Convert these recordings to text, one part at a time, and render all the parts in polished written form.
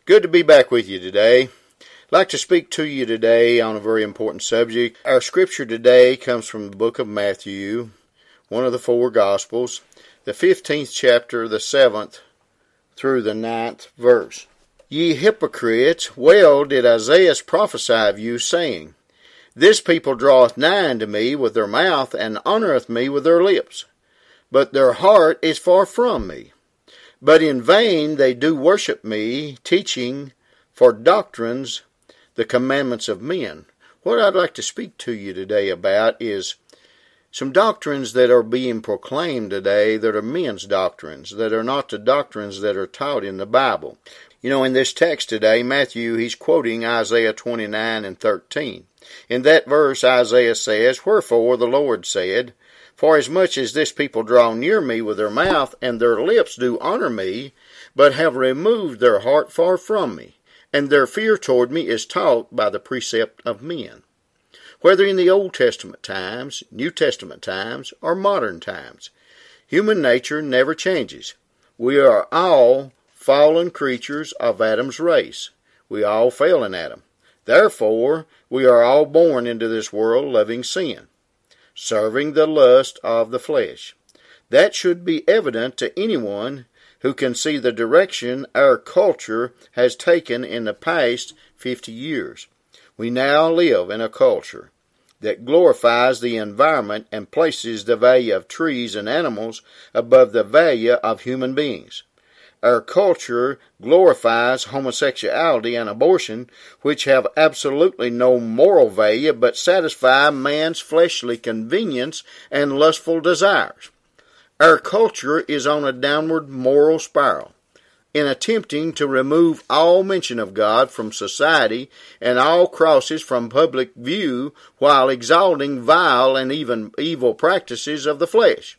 Good to be back with you today. I'd like to speak to you today on a very important subject. Our scripture today comes from the book of Matthew, one of the four Gospels, the 15th chapter, the 7th through the 9th verse. Ye hypocrites, well did Isaiah prophesy of you, saying, This people draweth nigh unto me with their mouth, and honoureth me with their lips, but their heart is far from me. But in vain they do worship me, teaching for doctrines the commandments of men. What I'd like to speak to you today about is some doctrines that are being proclaimed today that are men's doctrines, that are not the doctrines that are taught in the Bible. You know, in this text today, Matthew, he's quoting Isaiah 29 and 13. In that verse, Isaiah says, Wherefore the Lord said, Forasmuch as this people draw near me with their mouth, and their lips do honor me, but have removed their heart far from me, and their fear toward me is taught by the precept of men. Whether in the Old Testament times, New Testament times, or modern times, human nature never changes. We are all fallen creatures of Adam's race. We all fail in Adam. Therefore, we are all born into this world loving sin, serving the lust of the flesh. That should be evident to anyone who can see the direction our culture has taken in the past 50 years. We now live in a culture that glorifies the environment and places the value of trees and animals above the value of human beings. Our culture glorifies homosexuality and abortion, which have absolutely no moral value but satisfy man's fleshly convenience and lustful desires. Our culture is on a downward moral spiral. In attempting to remove all mention of God from society and all crosses from public view while exalting vile and even evil practices of the flesh.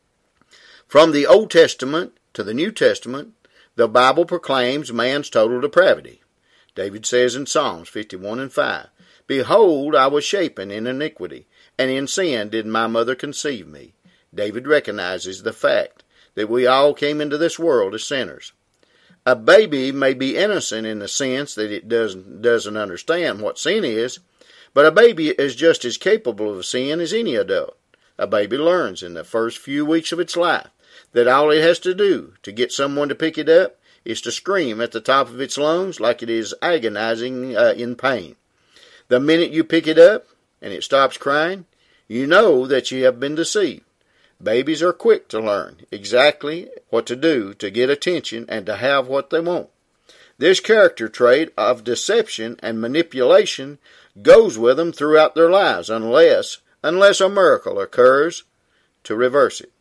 From the Old Testament to the New Testament, the Bible proclaims man's total depravity. David says in Psalms 51 and 5, Behold, I was shapen in iniquity, and in sin did my mother conceive me. David recognizes the fact that we all came into this world as sinners. A baby may be innocent in the sense that it doesn't understand what sin is, but a baby is just as capable of sin as any adult. A baby learns in the first few weeks of its life that all it has to do to get someone to pick it up is to scream at the top of its lungs like it is agonizing in pain. The minute you pick it up and it stops crying, you know that you have been deceived. Babies are quick to learn exactly what to do to get attention and to have what they want. This character trait of deception and manipulation goes with them throughout their lives unless a miracle occurs to reverse it.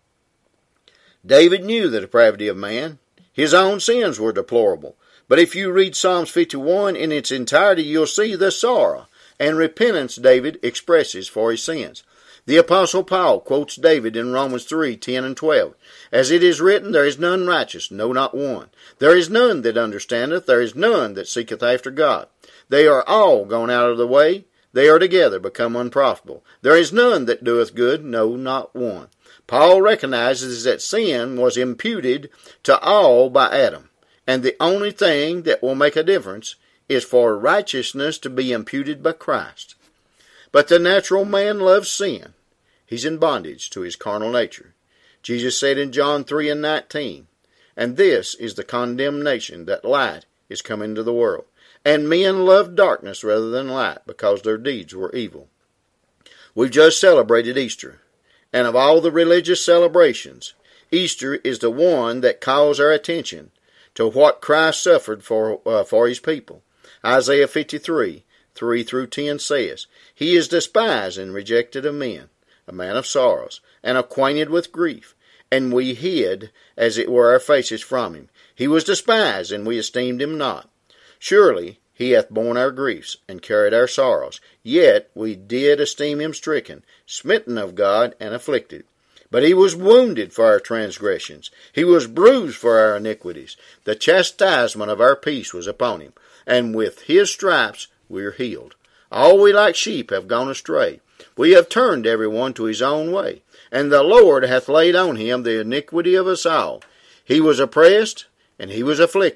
David knew the depravity of man. His own sins were deplorable. But if you read Psalms 51 in its entirety, you'll see the sorrow and repentance David expresses for his sins. The Apostle Paul quotes David in Romans 3:10 and 12. As it is written, There is none righteous, no, not one. There is none that understandeth, there is none that seeketh after God. They are all gone out of the way, they are together become unprofitable. There is none that doeth good, no, not one. Paul recognizes that sin was imputed to all by Adam, and the only thing that will make a difference is for righteousness to be imputed by Christ. But the natural man loves sin. He's in bondage to his carnal nature. Jesus said in John 3 and 19, And this is the condemnation, that light is come into the world, and men love darkness rather than light, because their deeds were evil. We've just celebrated Easter. And of all the religious celebrations, Easter is the one that calls our attention to what Christ suffered for his people. Isaiah 53, 3 through 10 says, He is despised and rejected of men, a man of sorrows, and acquainted with grief, and we hid, as it were, our faces from him. He was despised, and we esteemed him not. Surely he hath borne our griefs, and carried our sorrows. Yet we did esteem him stricken, smitten of God, and afflicted. But he was wounded for our transgressions. He was bruised for our iniquities. The chastisement of our peace was upon him, and with his stripes we are healed. All we like sheep have gone astray. We have turned every one to his own way, and the Lord hath laid on him the iniquity of us all. He was oppressed, and he was afflicted,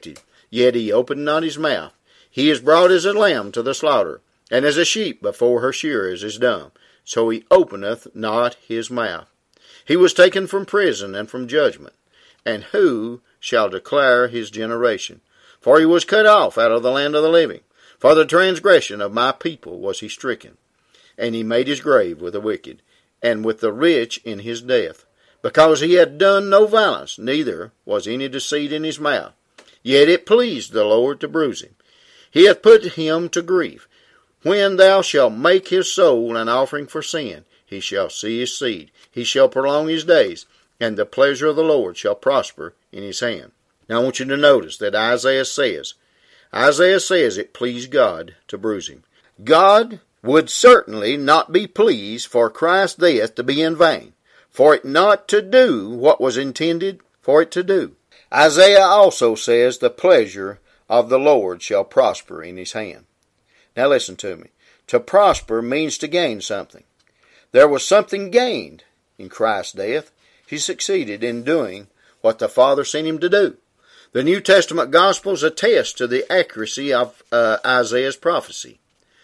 yet he opened not his mouth. He is brought as a lamb to the slaughter, and as a sheep before her shearers is dumb, so he openeth not his mouth. He was taken from prison and from judgment. And who shall declare his generation? For he was cut off out of the land of the living. For the transgression of my people was he stricken. And he made his grave with the wicked, and with the rich in his death, because he had done no violence, neither was any deceit in his mouth. Yet it pleased the Lord to bruise him. He hath put him to grief. When thou shalt make his soul an offering for sin, he shall see his seed. He shall prolong his days, and the pleasure of the Lord shall prosper in his hand. Now I want you to notice that Isaiah says it pleased God to bruise him. God would certainly not be pleased for Christ's death to be in vain, for it not to do what was intended for it to do. Isaiah also says the pleasure of the Lord shall prosper in his hand. Now listen to me. To prosper means to gain something. There was something gained in Christ's death. He succeeded in doing what the Father sent him to do. The New Testament Gospels attest to the accuracy of Isaiah's prophecy.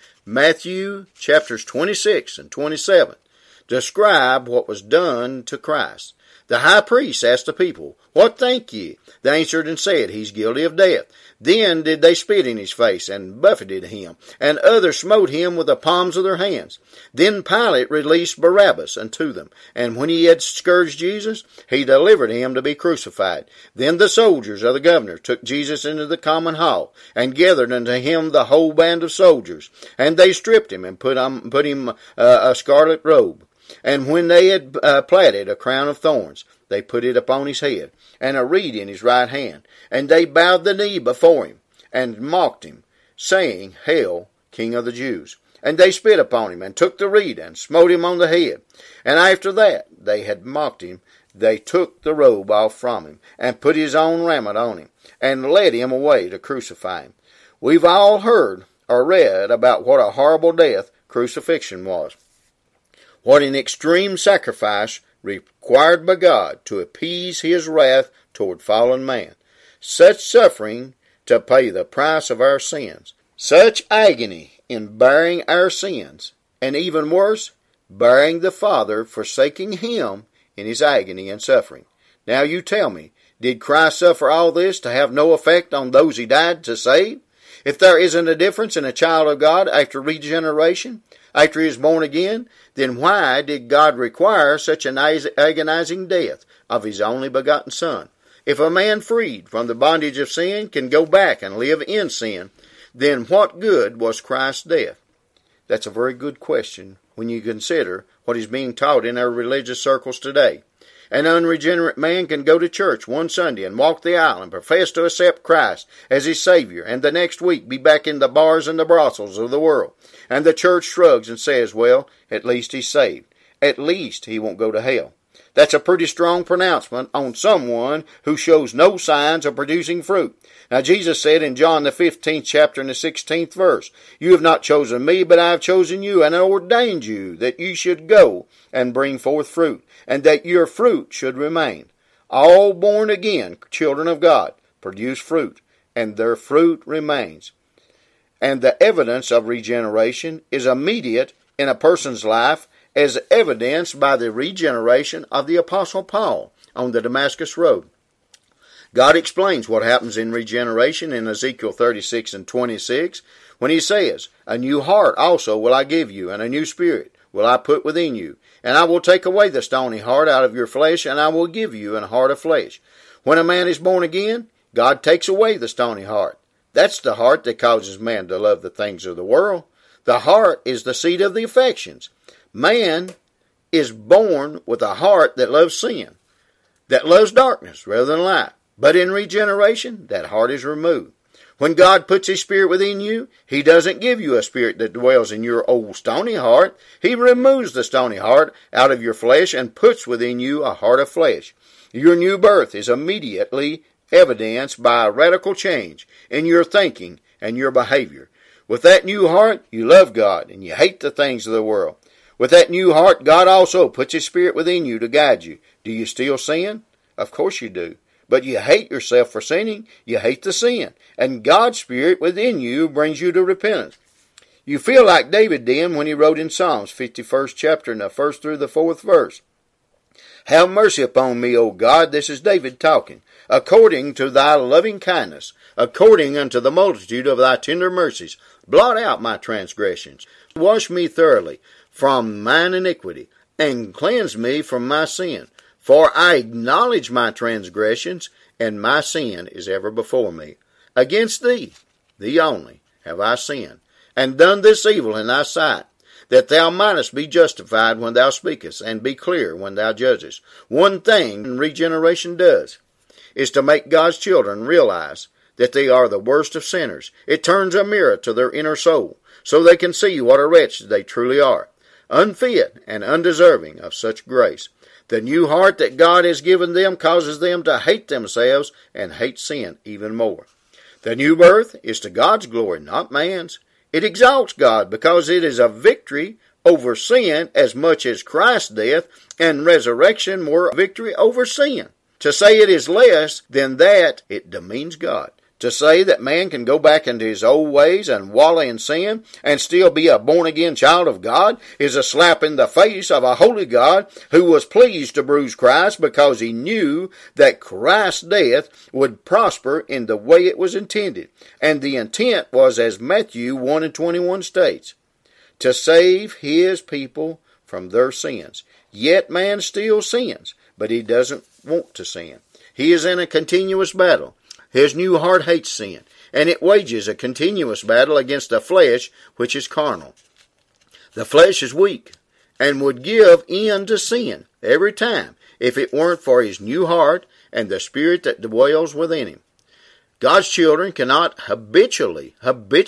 Matthew chapters 26 and 27 describe what was done to Christ. The high priest asked the people, What think ye? They answered and said, He's guilty of death. Then did they spit in his face, and buffeted him, and others smote him with the palms of their hands. Then Pilate released Barabbas unto them, and when he had scourged Jesus, he delivered him to be crucified. Then the soldiers of the governor took Jesus into the common hall, and gathered unto him the whole band of soldiers. And they stripped him, and put him a scarlet robe. And when they had platted a crown of thorns, they put it upon his head, and a reed in his right hand. And they bowed the knee before him, and mocked him, saying, Hail, King of the Jews. And they spit upon him, and took the reed, and smote him on the head. And after that they had mocked him, they took the robe off from him, and put his own raiment on him, and led him away to crucify him. We've all heard or read about what a horrible death crucifixion was. What an extreme sacrifice required by God to appease his wrath toward fallen man. Such suffering to pay the price of our sins. Such agony in bearing our sins. And even worse, bearing the Father forsaking him in his agony and suffering. Now you tell me, did Christ suffer all this to have no effect on those he died to save? If there isn't a difference in a child of God after regeneration, after he is born again, then why did God require such an agonizing death of his only begotten Son? If a man freed from the bondage of sin can go back and live in sin, then what good was Christ's death? That's a very good question when you consider what is being taught in our religious circles today. An unregenerate man can go to church one Sunday and walk the aisle and profess to accept Christ as his Savior, and the next week be back in the bars and the brothels of the world. And the church shrugs and says, well, at least he's saved. At least he won't go to hell. That's a pretty strong pronouncement on someone who shows no signs of producing fruit. Now Jesus said in John the 15th chapter and the 16th verse, You have not chosen me, but I have chosen you, and ordained you that you should go and bring forth fruit, and that your fruit should remain. All born again children of God produce fruit, and their fruit remains. And the evidence of regeneration is immediate in a person's life, as evidenced by the regeneration of the Apostle Paul on the Damascus Road. God explains what happens in regeneration in Ezekiel 36 and 26 when he says, A new heart also will I give you, and a new spirit will I put within you. And I will take away the stony heart out of your flesh, and I will give you an heart of flesh. When a man is born again, God takes away the stony heart. That's the heart that causes man to love the things of the world. The heart is the seat of the affections. Man is born with a heart that loves sin, that loves darkness rather than light. But in regeneration, that heart is removed. When God puts his spirit within you, he doesn't give you a spirit that dwells in your old stony heart. He removes the stony heart out of your flesh and puts within you a heart of flesh. Your new birth is immediately evidenced by a radical change in your thinking and your behavior. With that new heart, you love God and you hate the things of the world. With that new heart, God also puts his spirit within you to guide you. Do you still sin? Of course you do. But you hate yourself for sinning. You hate the sin. And God's Spirit within you brings you to repentance. You feel like David did when he wrote in Psalms 51st chapter and the 1st through the 4th verse. Have mercy upon me, O God. This is David talking. According to thy loving kindness, according unto the multitude of thy tender mercies, blot out my transgressions. Wash me thoroughly from mine iniquity, and cleanse me from my sin. For I acknowledge my transgressions, and my sin is ever before me. Against thee, thee only, have I sinned, and done this evil in thy sight, that thou mightest be justified when thou speakest, and be clear when thou judgest. One thing regeneration does is to make God's children realize that they are the worst of sinners. It turns a mirror to their inner soul, so they can see what a wretch they truly are, unfit and undeserving of such grace. The new heart that God has given them causes them to hate themselves and hate sin even more. The new birth is to God's glory, not man's. It exalts God because it is a victory over sin as much as Christ's death and resurrection were a victory over sin. To say it is less than that, it demeans God. To say that man can go back into his old ways and wallow in sin and still be a born-again child of God is a slap in the face of a holy God who was pleased to bruise Christ because he knew that Christ's death would prosper in the way it was intended. And the intent was, as Matthew 1:21 states, to save his people from their sins. Yet man still sins, but he doesn't want to sin. He is in a continuous battle. His new heart hates sin, and it wages a continuous battle against the flesh, which is carnal. The flesh is weak, and would give in to sin every time if it weren't for his new heart and the Spirit that dwells within him. God's children cannot habitually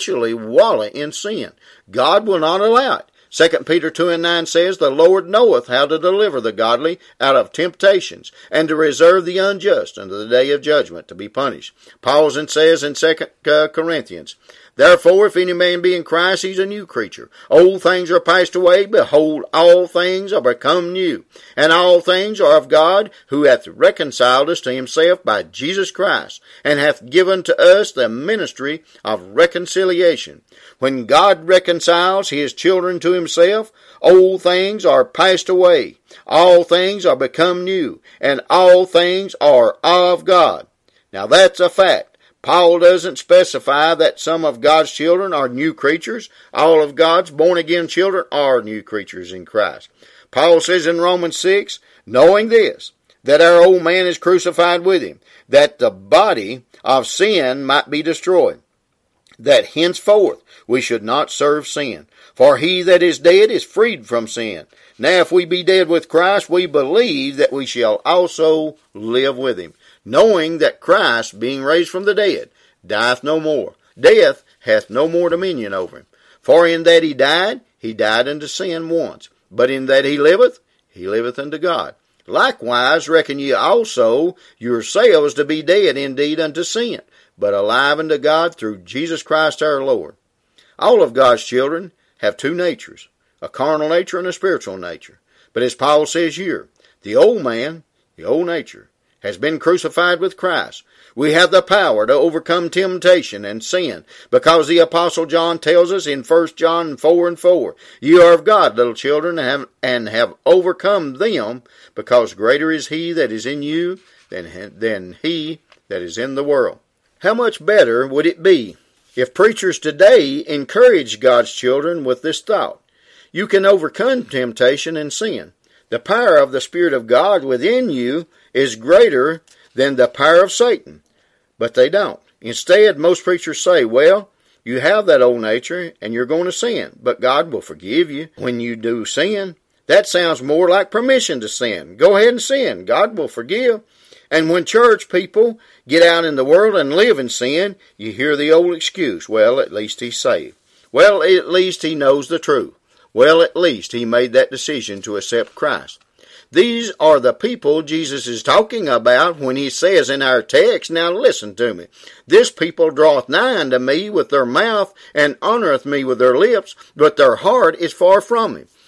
wallow in sin. God will not allow it. 2 Peter 2:9 says, The Lord knoweth how to deliver the godly out of temptations, and to reserve the unjust unto the day of judgment to be punished. Paul says in 2 Corinthians, Therefore, if any man be in Christ, he is a new creature. Old things are passed away. Behold, all things are become new. And all things are of God, who hath reconciled us to himself by Jesus Christ, and hath given to us the ministry of reconciliation. When God reconciles his children to himself, old things are passed away. All things are become new. And all things are of God. Now that's a fact. Paul doesn't specify that some of God's children are new creatures. All of God's born-again children are new creatures in Christ. Paul says in Romans 6, knowing this, that our old man is crucified with him, that the body of sin might be destroyed, that henceforth we should not serve sin. For he that is dead is freed from sin. Now if we be dead with Christ, we believe that we shall also live with him, knowing that Christ, being raised from the dead, dieth no more. Death hath no more dominion over him. For in that he died unto sin once. But in that he liveth unto God. Likewise reckon ye also yourselves to be dead indeed unto sin, but alive unto God through Jesus Christ our Lord. All of God's children have two natures, a carnal nature and a spiritual nature. But as Paul says here, the old man, the old nature, has been crucified with Christ. We have the power to overcome temptation and sin, because the Apostle John tells us in 1 John 4:4, You are of God, little children, and have overcome them, because greater is he that is in you than he that is in the world. How much better would it be if preachers today encouraged God's children with this thought? You can overcome temptation and sin. The power of the Spirit of God within you is greater than the power of Satan. But they don't. Instead, most preachers say, well, you have that old nature and you're going to sin, but God will forgive you when you do sin. That sounds more like permission to sin. Go ahead and sin. God will forgive. And when church people get out in the world and live in sin, you hear the old excuse, well, at least he's saved. Well, at least he knows the truth. Well, at least he made that decision to accept Christ. These are the people Jesus is talking about when he says in our text, now listen to me, This people draweth nigh unto me with their mouth, and honoreth me with their lips, but their heart is far from me.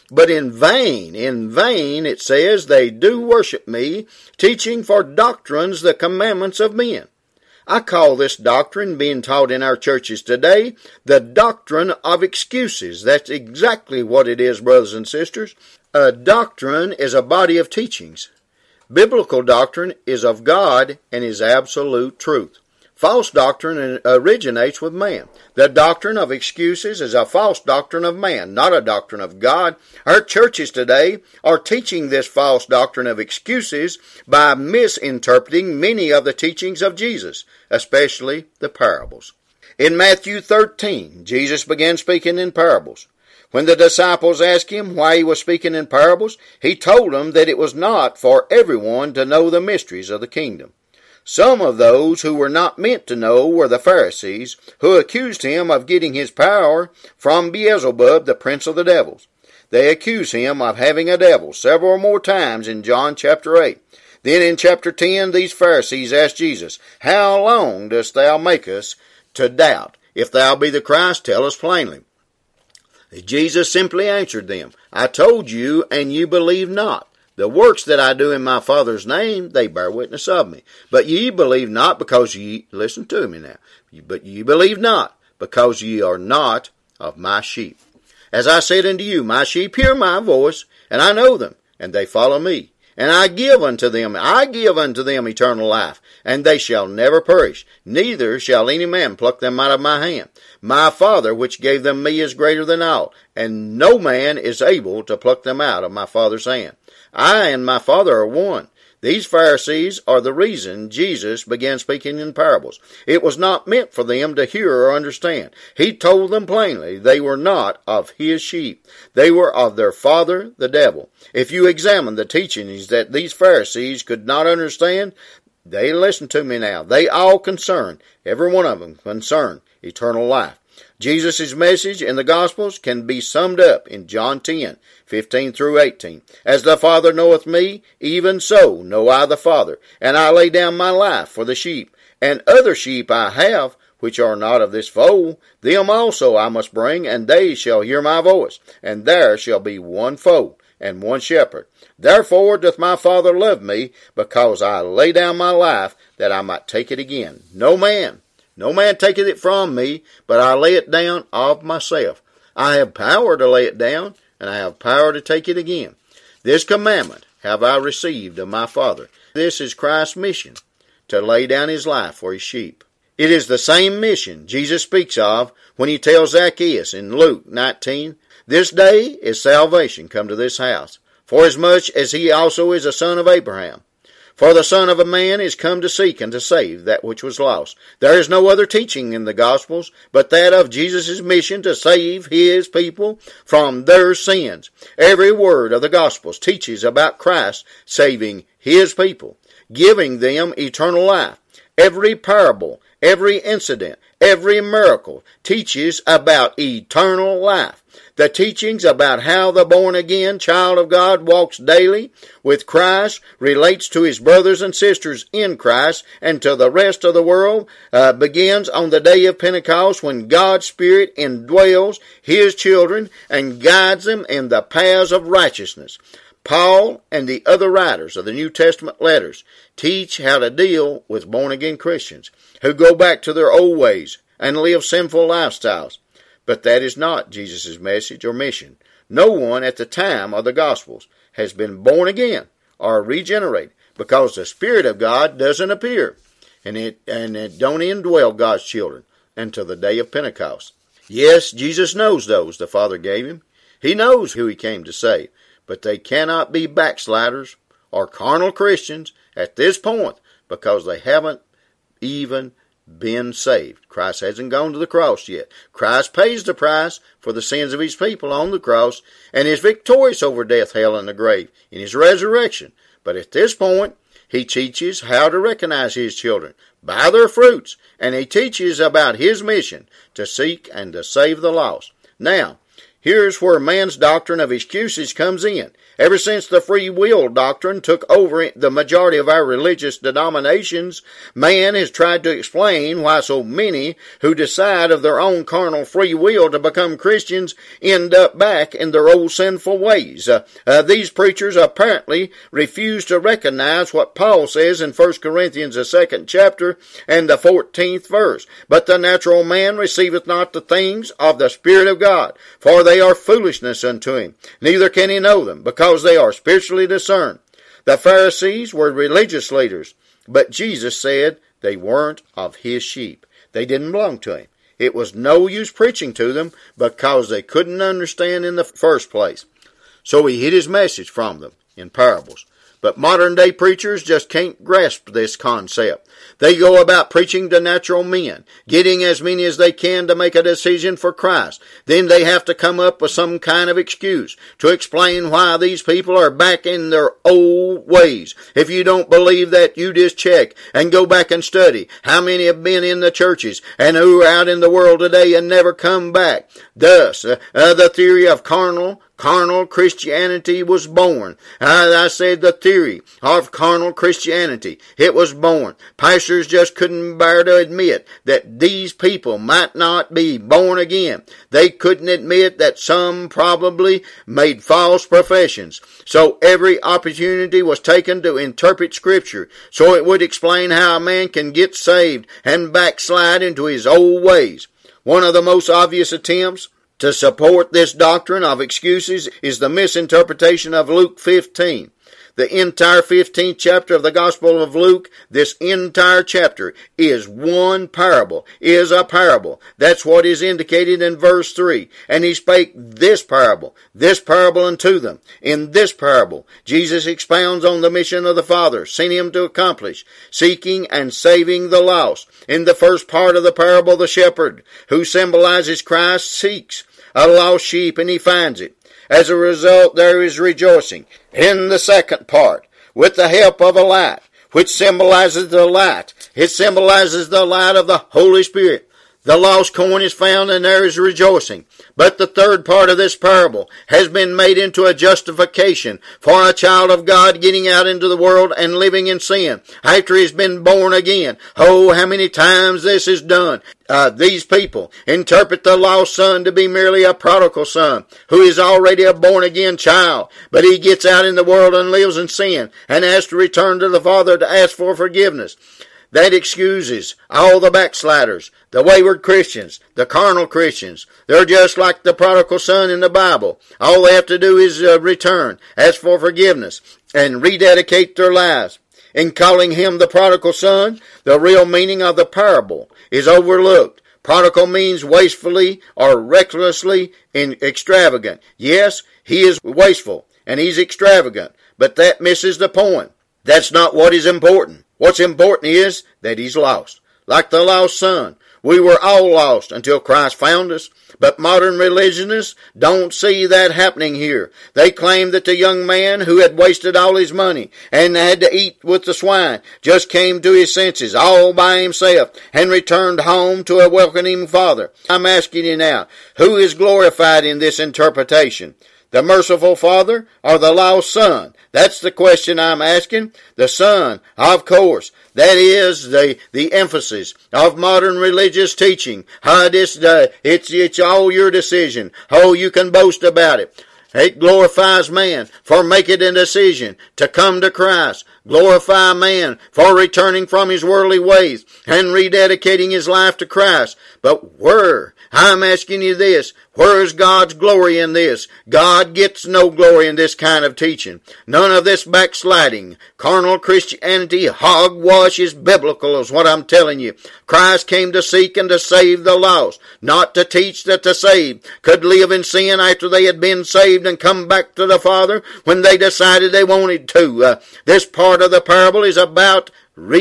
But in vain, it says, they do worship me, teaching for doctrines the commandments of men. I call this doctrine being taught in our churches today the doctrine of excuses. That's exactly what it is, brothers and sisters. A doctrine is a body of teachings. Biblical doctrine is of God and is absolute truth. False doctrine originates with man. The doctrine of excuses is a false doctrine of man, not a doctrine of God. Our churches today are teaching this false doctrine of excuses by misinterpreting many of the teachings of Jesus, especially the parables. In Matthew 13, Jesus began speaking in parables. When the disciples asked him why he was speaking in parables, he told them that it was not for everyone to know the mysteries of the kingdom. Some of those who were not meant to know were the Pharisees, who accused him of getting his power from Beelzebub, the prince of the devils. They accused him of having a devil several more times in John chapter 8. Then in chapter 10, these Pharisees asked Jesus, "How long dost thou make us to doubt? If thou be the Christ, tell us plainly." Jesus simply answered them, "I told you, and you believe not. The works that I do in my Father's name, they bear witness of me. But ye believe not because ye," listen to me now, "but ye believe not because ye are not of my sheep. As I said unto you, my sheep hear my voice, and I know them, and they follow me. And I give unto them eternal life, and they shall never perish, neither shall any man pluck them out of my hand. My Father which gave them me is greater than all, and no man is able to pluck them out of my Father's hand. I and my Father are one." These Pharisees are the reason Jesus began speaking in parables. It was not meant for them to hear or understand. He told them plainly they were not of his sheep. They were of their father, the devil. If you examine the teachings that these Pharisees could not understand, listen to me now, they all concern, every one of them concern eternal life. Jesus' message in the Gospels can be summed up in John 10:15 through 18. "As the Father knoweth me, even so know I the Father, and I lay down my life for the sheep. And other sheep I have, which are not of this fold, them also I must bring, and they shall hear my voice. And there shall be one fold, and one shepherd. Therefore doth my Father love me, because I lay down my life, that I might take it again. No man taketh it from me, but I lay it down of myself. I have power to lay it down, and I have power to take it again. This commandment have I received of my Father." This is Christ's mission, to lay down his life for his sheep. It is the same mission Jesus speaks of when he tells Zacchaeus in Luke 19, "This day is salvation come to this house, forasmuch as he also is a son of Abraham. For the Son of a Man is come to seek and to save that which was lost." There is no other teaching in the Gospels but that of Jesus' mission to save his people from their sins. Every word of the Gospels teaches about Christ saving his people, giving them eternal life. Every parable, every incident, every miracle teaches about eternal life. The teachings about how the born-again child of God walks daily with Christ, relates to his brothers and sisters in Christ, and to the rest of the world, begins on the day of Pentecost, when God's Spirit indwells his children and guides them in the paths of righteousness. Paul and the other writers of the New Testament letters teach how to deal with born-again Christians who go back to their old ways and live sinful lifestyles. But that is not Jesus' message or mission. No one at the time of the Gospels has been born again or regenerated, because the Spirit of God doesn't appear, and it don't indwell God's children until the day of Pentecost. Yes, Jesus knows those the Father gave him. He knows who he came to save, but they cannot be backsliders or carnal Christians at this point, because they haven't even been saved. Christ hasn't gone to the cross yet. Christ pays the price for the sins of his people on the cross, and is victorious over death, hell, and the grave in his resurrection. But at this point, he teaches how to recognize his children by their fruits, and he teaches about his mission to seek and to save the lost. Now, Here's where man's doctrine of excuses comes in. Ever since the free will doctrine took over the majority of our religious denominations, man has tried to explain why so many who decide of their own carnal free will to become Christians end up back in their old sinful ways. These preachers apparently refuse to recognize what Paul says in 1 Corinthians the 2nd chapter and the 14th verse. But the natural man receiveth not the things of the Spirit of God, for they are foolishness unto him, neither can he know them, because they are spiritually discerned. The Pharisees were religious leaders, but Jesus said they weren't of his sheep. They didn't belong to him. It was no use preaching to them because they couldn't understand in the first place. So he hid his message from them in parables. But modern day preachers just can't grasp this concept. They go about preaching to natural men, getting as many as they can to make a decision for Christ. Then they have to come up with some kind of excuse to explain why these people are back in their old ways. If you don't believe that, you just check and go back and study how many have been in the churches and who are out in the world today and never come back. Thus, the theory of carnal Christianity was born. I said the theory of carnal Christianity. It was born. Pastors just couldn't bear to admit that these people might not be born again. They couldn't admit that some probably made false professions. So every opportunity was taken to interpret Scripture so it would explain how a man can get saved and backslide into his old ways. One of the most obvious attempts to support this doctrine of excuses is the misinterpretation of Luke 15. The entire 15th chapter of the Gospel of Luke, this entire chapter is one parable, is a parable. That's what is indicated in verse 3. And he spake this parable unto them. In this parable, Jesus expounds on the mission of the Father, sent him to accomplish, seeking and saving the lost. In the first part of the parable, the shepherd, who symbolizes Christ, seeks a lost sheep and he finds it. As a result, there is rejoicing. In the second part, with the help of a light, which symbolizes the light, it symbolizes the light of the Holy Spirit. The lost coin is found and there is rejoicing. But the third part of this parable has been made into a justification for a child of God getting out into the world and living in sin after he's been born again. Oh, how many times this is done. These people interpret the lost son to be merely a prodigal son who is already a born-again child, but he gets out in the world and lives in sin and has to return to the Father to ask for forgiveness. That excuses all the backsliders, the wayward Christians, the carnal Christians. They're just like the prodigal son in the Bible. All they have to do is return, ask for forgiveness, and rededicate their lives. In calling him the prodigal son, the real meaning of the parable is overlooked. Prodigal means wastefully or recklessly extravagant. Yes, he is wasteful and he's extravagant, but that misses the point. That's not what is important. What's important is that he's lost. Like the lost son. We were all lost until Christ found us. But modern religionists don't see that happening here. They claim that the young man who had wasted all his money and had to eat with the swine just came to his senses all by himself and returned home to a welcoming father. I'm asking you now, who is glorified in this interpretation? The merciful Father or the lost son? That's the question I'm asking. The Son, of course. That is the emphasis of modern religious teaching. It's all your decision. Oh, you can boast about it. It glorifies man for making a decision to come to Christ. Glorify man for returning from his worldly ways and rededicating his life to Christ. But where? I'm asking you this. Where is God's glory in this? God gets no glory in this kind of teaching. None of this backsliding. Carnal Christianity, hogwash is biblical is what I'm telling you. Christ came to seek and to save the lost, not to teach that the saved could live in sin after they had been saved and come back to the Father when they decided they wanted to. This part of the parable is about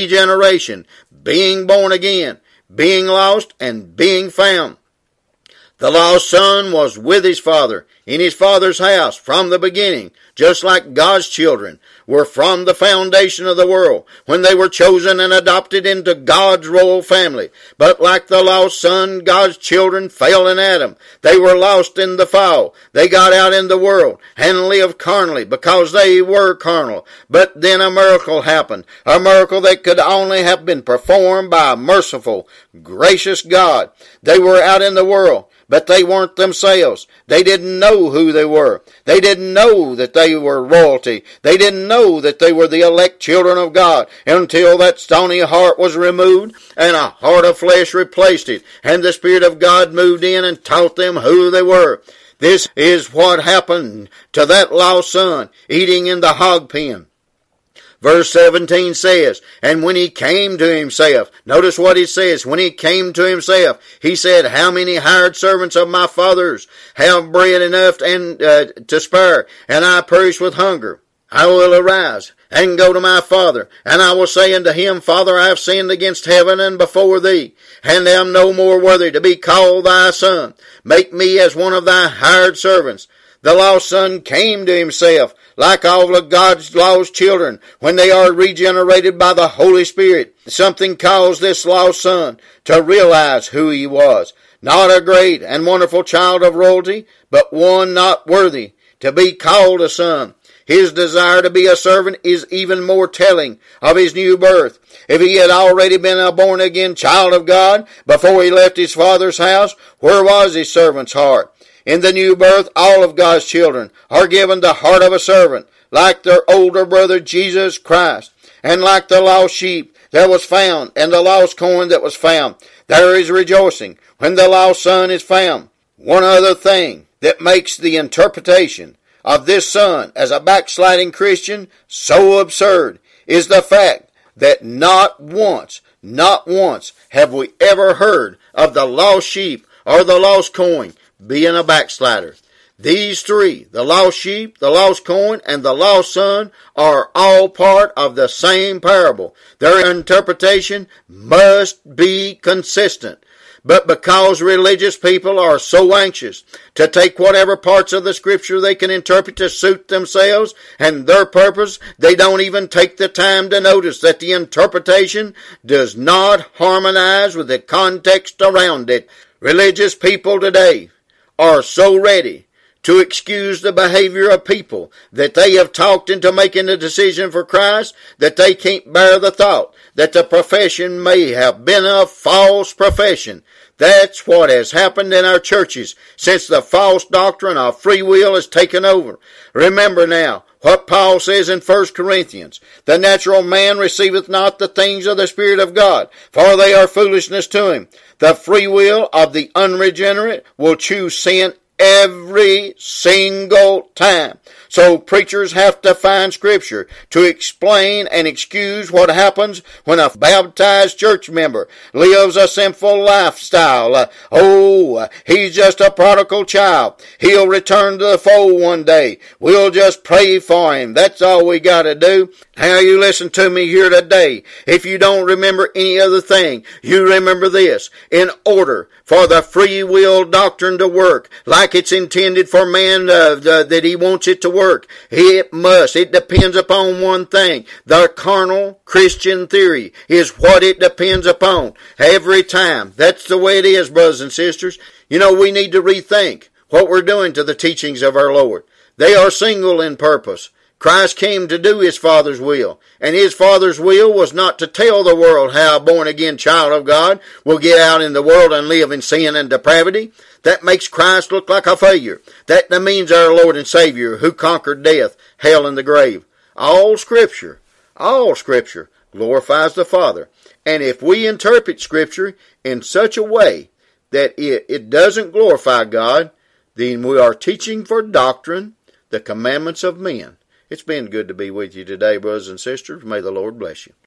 regeneration, being born again, being lost, and being found. The lost son was with his father, in his father's house, from the beginning, just like God's children were from the foundation of the world, when they were chosen and adopted into God's royal family. But like the lost son, God's children fell in Adam. They were lost in the fall. They got out in the world and lived carnally because they were carnal. But then a miracle happened, a miracle that could only have been performed by a merciful, gracious God. They were out in the world, but they weren't themselves. They didn't know who they were. They didn't know that they were royalty. They didn't know that they were the elect children of God until that stony heart was removed and a heart of flesh replaced it. And the Spirit of God moved in and taught them who they were. This is what happened to that lost son eating in the hog pen. Verse 17 says, and when he came to himself, notice what it says, when he came to himself, he said, how many hired servants of my father's have bread enough and to spare, and I perish with hunger? I will arise and go to my father, and I will say unto him, Father, I have sinned against heaven and before thee, and am no more worthy to be called thy son. Make me as one of thy hired servants. The lost son came to himself, like all of God's lost children, when they are regenerated by the Holy Spirit. Something caused this lost son to realize who he was. Not a great and wonderful child of royalty, but one not worthy to be called a son. His desire to be a servant is even more telling of his new birth. If he had already been a born-again child of God before he left his father's house, where was his servant's heart? In the new birth, all of God's children are given the heart of a servant, like their older brother Jesus Christ, and like the lost sheep that was found, and the lost coin that was found. There is rejoicing when the lost son is found. One other thing that makes the interpretation of this son as a backsliding Christian so absurd is the fact that not once have we ever heard of the lost sheep or the lost coin being a backslider. These three, the lost sheep, the lost coin, and the lost son, are all part of the same parable. Their interpretation must be consistent. But because religious people are so anxious to take whatever parts of the Scripture they can interpret to suit themselves and their purpose, they don't even take the time to notice that the interpretation does not harmonize with the context around it. Religious people today are so ready to excuse the behavior of people that they have talked into making a decision for Christ that they can't bear the thought that the profession may have been a false profession. That's what has happened in our churches since the false doctrine of free will has taken over. Remember now what Paul says in 1 Corinthians, the natural man receiveth not the things of the Spirit of God, for they are foolishness to him. The free will of the unregenerate will choose sin every single time. So preachers have to find Scripture to explain and excuse what happens when a baptized church member lives a sinful lifestyle. He's just a prodigal child. He'll return to the fold one day. We'll just pray for him. That's all we got to do. Now you listen to me here today. If you don't remember any other thing, you remember this. In order for the free will doctrine to work like it's intended for man that he wants it to work, it depends upon one thing. The carnal Christian theory is what it depends upon every time. That's the way it is, brothers and sisters. You know, we need to rethink what we're doing to the teachings of our Lord. They are single in purpose. Christ came to do His Father's will, and His Father's will was not to tell the world how a born-again child of God will get out in the world and live in sin and depravity. That makes Christ look like a failure. That demeans our Lord and Savior who conquered death, hell, and the grave. All Scripture glorifies the Father. And if we interpret Scripture in such a way that it doesn't glorify God, then we are teaching for doctrine the commandments of men. It's been good to be with you today, brothers and sisters. May the Lord bless you.